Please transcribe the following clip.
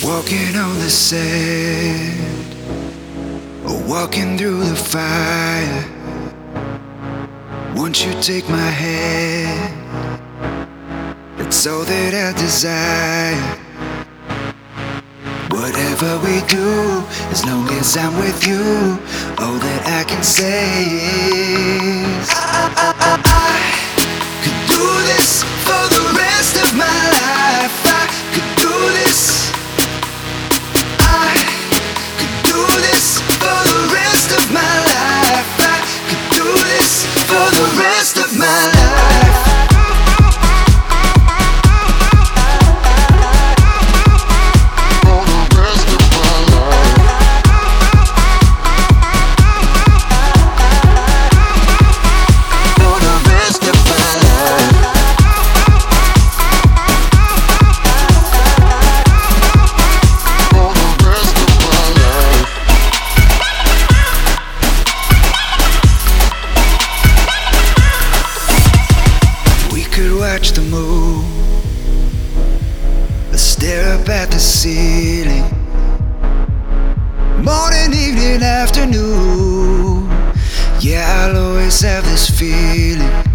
Walking on the sand, or walking through the fire. Won't you take my hand? That's all that I desire. Whatever we do, as long as I'm with you, all that I can say is I could do this for the rest of my life. I could do this. I could do this for the rest of my life. I could do this for the rest of my life. Watch the moon, or stare up at the ceiling. Morning, evening, afternoon. Yeah, I'll always have this feeling.